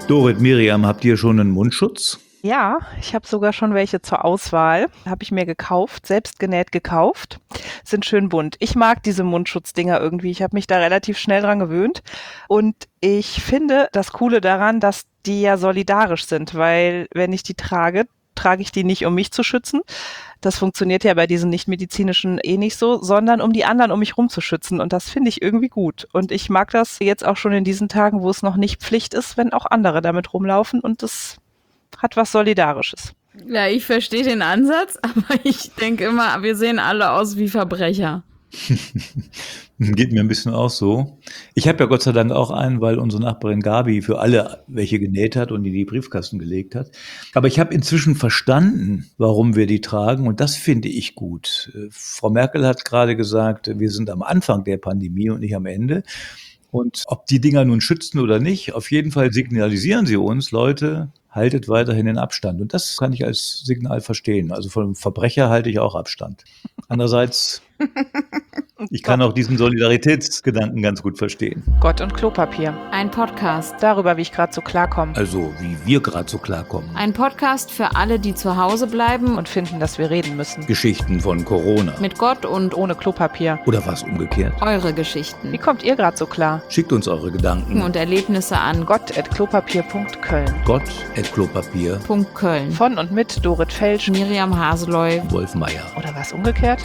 Dorit, Miriam, habt ihr schon einen Mundschutz? Ja, ich habe sogar schon welche zur Auswahl. Habe ich mir gekauft, selbst genäht gekauft. Sind schön bunt. Ich mag diese Mundschutzdinger irgendwie. Ich habe mich da relativ schnell dran gewöhnt. Und ich finde das Coole daran, dass die ja solidarisch sind, weil wenn ich die trage, trage ich die nicht, um mich zu schützen. Das funktioniert ja bei diesen nichtmedizinischen nicht so, sondern um die anderen um mich rum zu schützen. Und das finde ich irgendwie gut. Und ich mag das jetzt auch schon in diesen Tagen, wo es noch nicht Pflicht ist, wenn auch andere damit rumlaufen. Und das hat was Solidarisches. Ja, ich verstehe den Ansatz, aber ich denke immer, wir sehen alle aus wie Verbrecher. Geht mir ein bisschen auch so. Ich habe ja Gott sei Dank auch einen, weil unsere Nachbarin Gabi für alle welche genäht hat und in die Briefkasten gelegt hat. Aber ich habe inzwischen verstanden, warum wir die tragen, und das finde ich gut. Frau Merkel hat gerade gesagt, wir sind am Anfang der Pandemie und nicht am Ende. Und ob die Dinger nun schützen oder nicht, auf jeden Fall signalisieren sie uns, Leute, haltet weiterhin den Abstand. Und das kann ich als Signal verstehen. Also von Verbrecher halte ich auch Abstand. Andererseits, ich kann auch diesen Solidaritätsgedanken ganz gut verstehen. Gott und Klopapier. Ein Podcast. Darüber, wie ich gerade so klarkomme. Also, wie wir gerade so klarkommen. Ein Podcast für alle, die zu Hause bleiben Und finden, dass wir reden müssen. Geschichten von Corona. mit Gott und Ohne Klopapier. Oder was umgekehrt. eure Wie Geschichten kommt ihr gerade so klar? Schickt uns eure Gedanken. und Erlebnisse an Gott@klopapier.köln. Gott@klopapier. Köln. Von und mit Dorit Felsch. Miriam Haseloy. Wolf Meier. Oder was umgekehrt?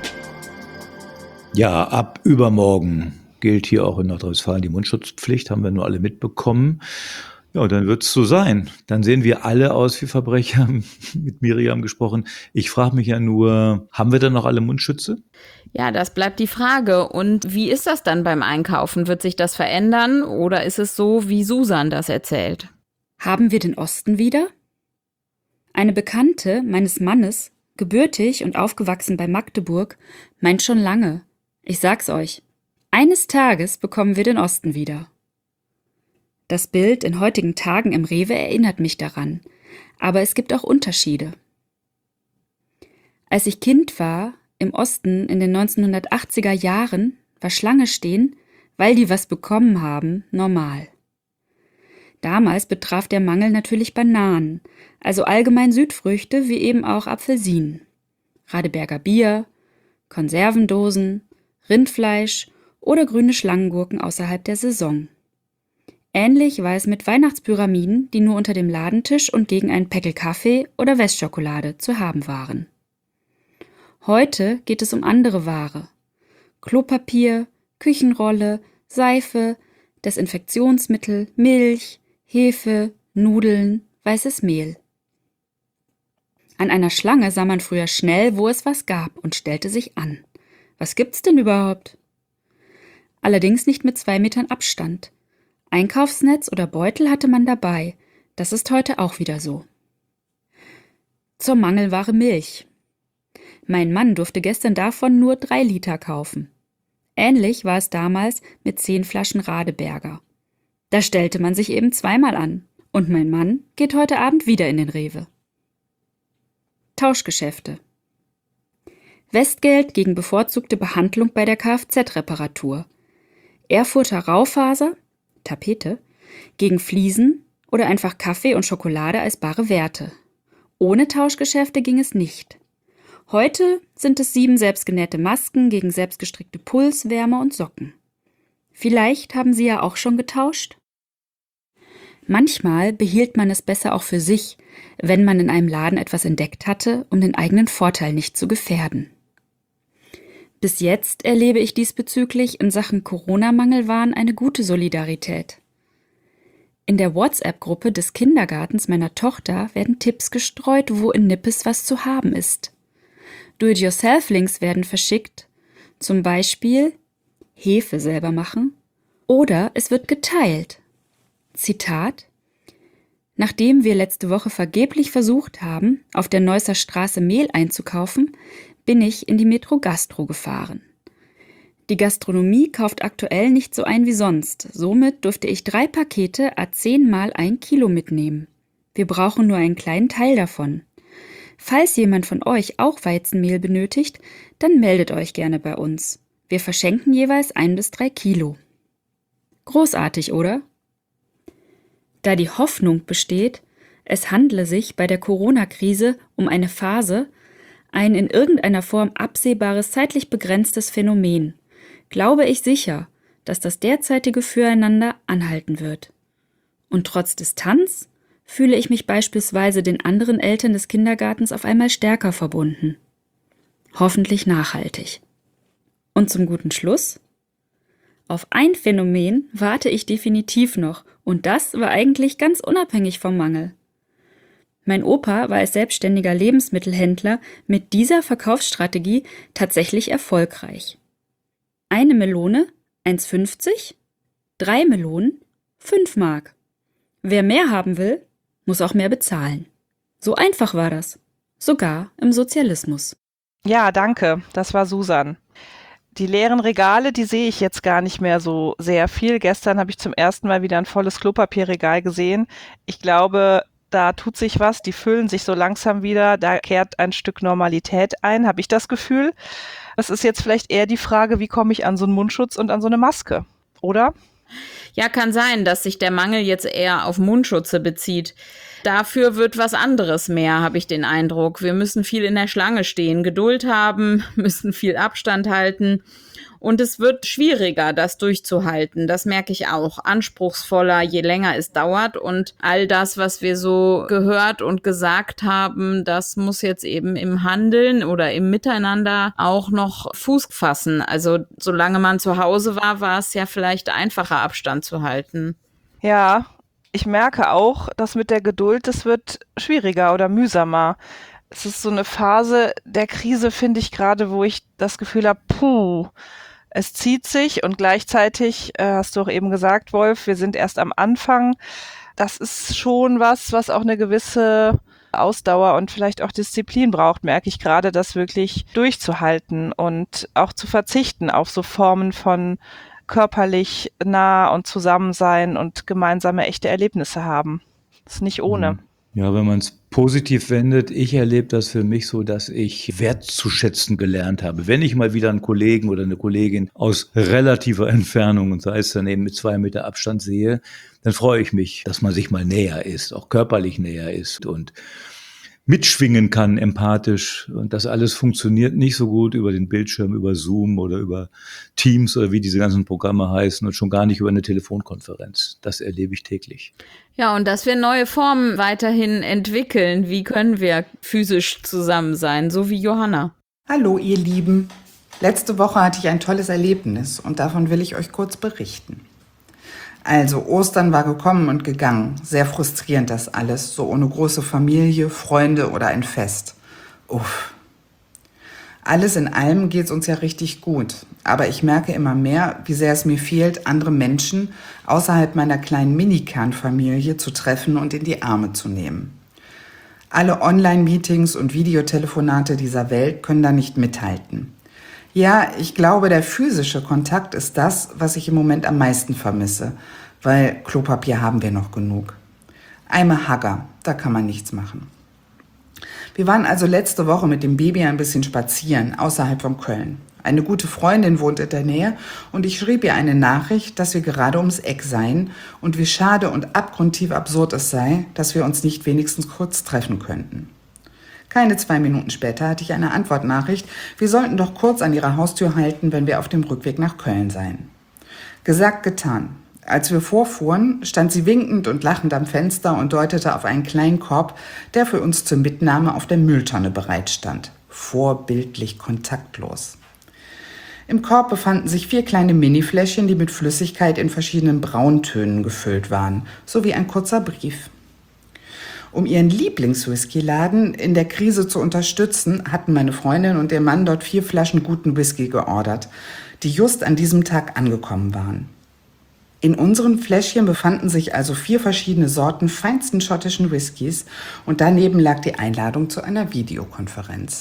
Ja, ab übermorgen gilt hier auch in Nordrhein-Westfalen die Mundschutzpflicht, haben wir nur alle mitbekommen. Ja, dann wird es so sein. Dann sehen wir alle aus wie Verbrecher, mit Miriam gesprochen. Ich frage mich ja nur, haben wir dann noch alle Mundschütze? Ja, das bleibt die Frage. Und wie ist das dann beim Einkaufen? Wird sich das verändern oder ist es so, wie Susan das erzählt? Haben wir den Osten wieder? Eine Bekannte meines Mannes, gebürtig und aufgewachsen bei Magdeburg, meint schon lange, ich sag's euch, eines Tages bekommen wir den Osten wieder. Das Bild in heutigen Tagen im Rewe erinnert mich daran, aber es gibt auch Unterschiede. Als ich Kind war, im Osten in den 1980er Jahren, war Schlange stehen, weil die was bekommen haben, normal. Damals betraf der Mangel natürlich Bananen, also allgemein Südfrüchte wie eben auch Apfelsinen, Radeberger Bier, Konservendosen, Rindfleisch oder grüne Schlangengurken außerhalb der Saison. Ähnlich war es mit Weihnachtspyramiden, die nur unter dem Ladentisch und gegen einen Päckel Kaffee oder Westschokolade zu haben waren. Heute geht es um andere Ware. Klopapier, Küchenrolle, Seife, Desinfektionsmittel, Milch, Hefe, Nudeln, weißes Mehl. An einer Schlange sah man früher schnell, wo es was gab und stellte sich an. Was gibt's denn überhaupt? Allerdings nicht mit 2 Metern Abstand. Einkaufsnetz oder Beutel hatte man dabei. Das ist heute auch wieder so. Zur Mangelware Milch. Mein Mann durfte gestern davon nur 3 Liter kaufen. Ähnlich war es damals mit 10 Flaschen Radeberger. Da stellte man sich eben zweimal an. Und mein Mann geht heute Abend wieder in den Rewe. Tauschgeschäfte. Westgeld gegen bevorzugte Behandlung bei der Kfz-Reparatur. Erfurter Raufaser, Tapete, gegen Fliesen oder einfach Kaffee und Schokolade als bare Werte. Ohne Tauschgeschäfte ging es nicht. Heute sind es 7 selbstgenähte Masken gegen selbstgestrickte Pulswärmer und Socken. Vielleicht haben Sie ja auch schon getauscht? Manchmal behielt man es besser auch für sich, wenn man in einem Laden etwas entdeckt hatte, um den eigenen Vorteil nicht zu gefährden. Bis jetzt erlebe ich diesbezüglich in Sachen Corona-Mangelwaren eine gute Solidarität. In der WhatsApp-Gruppe des Kindergartens meiner Tochter werden Tipps gestreut, wo in Nippes was zu haben ist. Do-it-yourself-Links werden verschickt, zum Beispiel Hefe selber machen, oder es wird geteilt. Zitat: Nachdem wir letzte Woche vergeblich versucht haben, auf der Neusser Straße Mehl einzukaufen, bin ich in die Metro Gastro gefahren. Die Gastronomie kauft aktuell nicht so ein wie sonst, somit durfte ich 3 Pakete à 10 mal 1 Kilo mitnehmen. Wir brauchen nur einen kleinen Teil davon. Falls jemand von euch auch Weizenmehl benötigt, dann meldet euch gerne bei uns. Wir verschenken jeweils 1 bis 3 Kilo. Großartig, oder? da die Hoffnung besteht, es handle sich bei der Corona-Krise um eine Phase, ein in irgendeiner Form absehbares, zeitlich begrenztes Phänomen, glaube ich sicher, dass das derzeitige Füreinander anhalten wird. Und trotz Distanz fühle ich mich beispielsweise den anderen Eltern des Kindergartens auf einmal stärker verbunden. Hoffentlich nachhaltig. Und zum guten Schluss: Auf ein Phänomen warte ich definitiv noch, und das war eigentlich ganz unabhängig vom Mangel. Mein Opa war als selbstständiger Lebensmittelhändler mit dieser Verkaufsstrategie tatsächlich erfolgreich. 1 Melone, 1,50, 3 Melonen, 5 Mark. Wer mehr haben will, muss auch mehr bezahlen. So einfach war das, sogar im Sozialismus. Ja, danke, das war Susan. Die leeren Regale, die sehe ich jetzt gar nicht mehr so sehr viel. Gestern habe ich zum ersten Mal wieder ein volles Klopapierregal gesehen. Ich glaube, da tut sich was, die füllen sich so langsam wieder, da kehrt ein Stück Normalität ein, habe ich das Gefühl. Es ist jetzt vielleicht eher die Frage, wie komme ich an so einen Mundschutz und an so eine Maske, oder? Ja, kann sein, dass sich der Mangel jetzt eher auf Mundschutze bezieht. Dafür wird was anderes mehr, habe ich den Eindruck. Wir müssen viel in der Schlange stehen, Geduld haben, müssen viel Abstand halten. Und es wird schwieriger, das durchzuhalten. Das merke ich auch. Anspruchsvoller, je länger es dauert. Und all das, was wir so gehört und gesagt haben, das muss jetzt eben im Handeln oder im Miteinander auch noch Fuß fassen. Also solange man zu Hause war, war es ja vielleicht einfacher, Abstand zu halten. Ja, ich merke auch, dass mit der Geduld, das wird schwieriger oder mühsamer. Es ist so eine Phase der Krise, finde ich gerade, wo ich das Gefühl habe, es zieht sich und gleichzeitig, hast du auch eben gesagt, Wolf, wir sind erst am Anfang. Das ist schon was auch eine gewisse Ausdauer und vielleicht auch Disziplin braucht, merke ich gerade, das wirklich durchzuhalten und auch zu verzichten auf so Formen von körperlich nah und zusammen sein und gemeinsame echte Erlebnisse haben. Das ist nicht ohne. Ja, wenn man es positiv wendet, ich erlebe das für mich so, dass ich wertzuschätzen gelernt habe. Wenn ich mal wieder einen Kollegen oder eine Kollegin aus relativer Entfernung, und sei es dann eben mit 2 Meter Abstand sehe, dann freue ich mich, dass man sich mal näher ist, auch körperlich näher ist und mitschwingen kann, empathisch. Und das alles funktioniert nicht so gut über den Bildschirm, über Zoom oder über Teams oder wie diese ganzen Programme heißen und schon gar nicht über eine Telefonkonferenz. Das erlebe ich täglich. Ja, und dass wir neue Formen weiterhin entwickeln. Wie können wir physisch zusammen sein, so wie Johanna? Hallo ihr Lieben. Letzte Woche hatte ich ein tolles Erlebnis und davon will ich euch kurz berichten. Also Ostern war gekommen und gegangen. Sehr frustrierend das alles, so ohne große Familie, Freunde oder ein Fest. Uff. Alles in allem geht's uns ja richtig gut. Aber ich merke immer mehr, wie sehr es mir fehlt, andere Menschen außerhalb meiner kleinen Mini-Kernfamilie zu treffen und in die Arme zu nehmen. Alle Online-Meetings und Videotelefonate dieser Welt können da nicht mithalten. Ja, ich glaube, der physische Kontakt ist das, was ich im Moment am meisten vermisse, weil Klopapier haben wir noch genug. I'm a hugger, da kann man nichts machen. Wir waren also letzte Woche mit dem Baby ein bisschen spazieren, außerhalb von Köln. Eine gute Freundin wohnt in der Nähe und ich schrieb ihr eine Nachricht, dass wir gerade ums Eck seien und wie schade und abgrundtief absurd es sei, dass wir uns nicht wenigstens kurz treffen könnten. Keine 2 Minuten später hatte ich eine Antwortnachricht, wir sollten doch kurz an ihrer Haustür halten, wenn wir auf dem Rückweg nach Köln seien. Gesagt, getan. Als wir vorfuhren, stand sie winkend und lachend am Fenster und deutete auf einen kleinen Korb, der für uns zur Mitnahme auf der Mülltonne bereitstand. Vorbildlich kontaktlos. Im Korb befanden sich 4 kleine Minifläschchen, die mit Flüssigkeit in verschiedenen Brauntönen gefüllt waren, sowie ein kurzer Brief. Um ihren Lieblingswhiskyladen in der Krise zu unterstützen, hatten meine Freundin und ihr Mann dort 4 Flaschen guten Whisky geordert, die just an diesem Tag angekommen waren. In unseren Fläschchen befanden sich also 4 verschiedene Sorten feinsten schottischen Whiskys und daneben lag die Einladung zu einer Videokonferenz.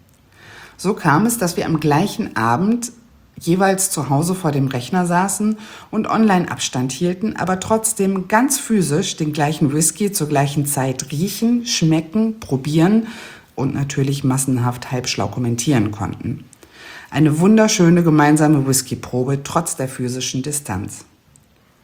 So kam es, dass wir am gleichen Abend jeweils zu Hause vor dem Rechner saßen und Online-Abstand hielten, aber trotzdem ganz physisch den gleichen Whisky zur gleichen Zeit riechen, schmecken, probieren und natürlich massenhaft halbschlau kommentieren konnten. Eine wunderschöne gemeinsame Whiskyprobe trotz der physischen Distanz.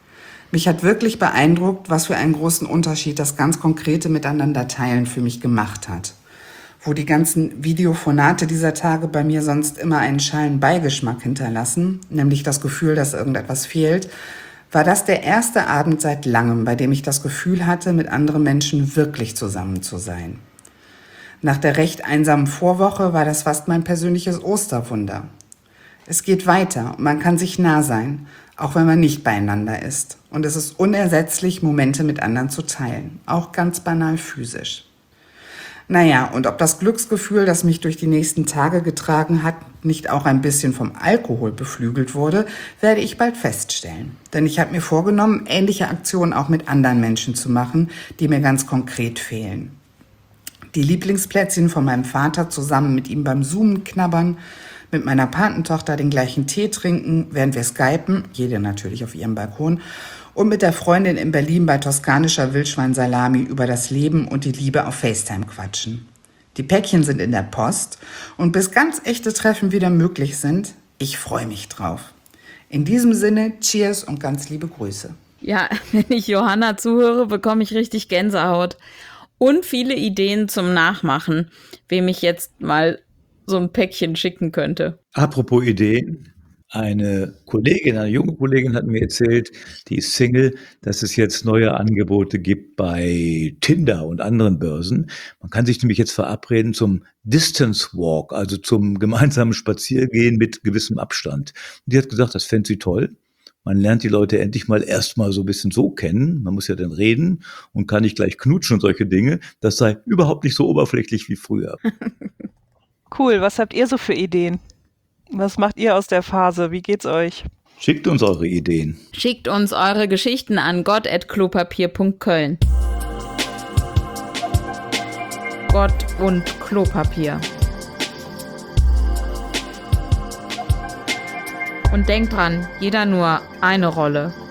Mich hat wirklich beeindruckt, was für einen großen Unterschied das ganz konkrete Miteinander-Teilen für mich gemacht hat. Wo die ganzen Videophonate dieser Tage bei mir sonst immer einen schalen Beigeschmack hinterlassen, nämlich das Gefühl, dass irgendetwas fehlt, war das der erste Abend seit langem, bei dem ich das Gefühl hatte, mit anderen Menschen wirklich zusammen zu sein. Nach der recht einsamen Vorwoche war das fast mein persönliches Osterwunder. Es geht weiter und man kann sich nah sein, auch wenn man nicht beieinander ist. Und es ist unersetzlich, Momente mit anderen zu teilen, auch ganz banal physisch. Naja, und ob das Glücksgefühl, das mich durch die nächsten Tage getragen hat, nicht auch ein bisschen vom Alkohol beflügelt wurde, werde ich bald feststellen. Denn ich habe mir vorgenommen, ähnliche Aktionen auch mit anderen Menschen zu machen, die mir ganz konkret fehlen. Die Lieblingsplätzchen von meinem Vater zusammen mit ihm beim Zoomen knabbern, mit meiner Patentochter den gleichen Tee trinken, während wir skypen, jede natürlich auf ihrem Balkon, und mit der Freundin in Berlin bei toskanischer Wildschweinsalami über das Leben und die Liebe auf FaceTime quatschen. Die Päckchen sind in der Post und bis ganz echte Treffen wieder möglich sind, ich freue mich drauf. In diesem Sinne, cheers und ganz liebe Grüße. Ja, wenn ich Johanna zuhöre, bekomme ich richtig Gänsehaut. Und viele Ideen zum Nachmachen, wem ich jetzt mal so ein Päckchen schicken könnte. Apropos Ideen. Eine junge Kollegin hat mir erzählt, die ist Single, dass es jetzt neue Angebote gibt bei Tinder und anderen Börsen. Man kann sich nämlich jetzt verabreden zum Distance Walk, also zum gemeinsamen Spaziergehen mit gewissem Abstand. Und die hat gesagt, das fände sie toll. Man lernt die Leute endlich mal erstmal so ein bisschen so kennen. Man muss ja dann reden und kann nicht gleich knutschen und solche Dinge. Das sei überhaupt nicht so oberflächlich wie früher. Cool, was habt ihr so für Ideen? Was macht ihr aus der Phase? Wie geht's euch? Schickt uns eure Ideen. Schickt uns eure Geschichten an gott@klopapier.köln. Gott und Klopapier. Und denkt dran, jeder nur eine Rolle.